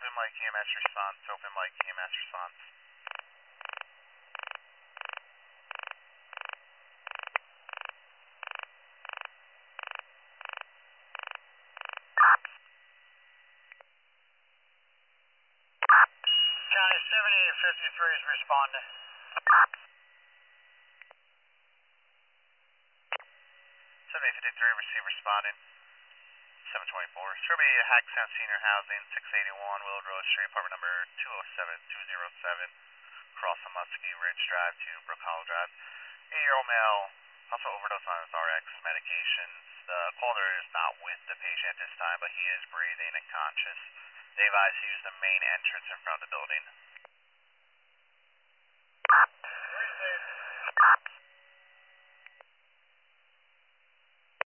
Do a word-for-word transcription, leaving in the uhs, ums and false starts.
open mic E M S response, open mic E M S response. County seventy-eight fifty-three is responding. seventy-eight fifty-three, receive responding. seven twenty-four. Survey Hackensack Senior Housing, six eighty-one Willowed Road Street, apartment number two oh seven two oh seven, across the Muskie Ridge Drive to Brook Hollow Drive. eight-year-old male, also overdose on his R X medications. The caller is not with the patient at this time, but he is breathing and conscious. They advise to use the main entrance in front of the building. Receive.